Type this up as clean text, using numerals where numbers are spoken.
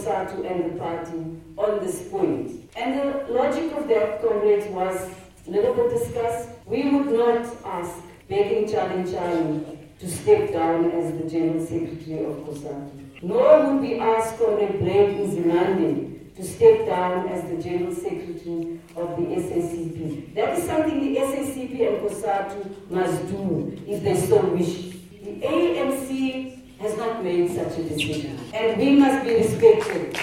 COSATU and the party on this point. And the logic of that, comrades, was a little bit discussed. We would not ask begging Charlie to step down as the General Secretary of COSATU. Nor would we ask Comrade Blake Nzimande to step down as the General Secretary of the SACP. That is something the SACP and COSATU must do if they so wish. The ANC has not made such a decision, and we must be respectful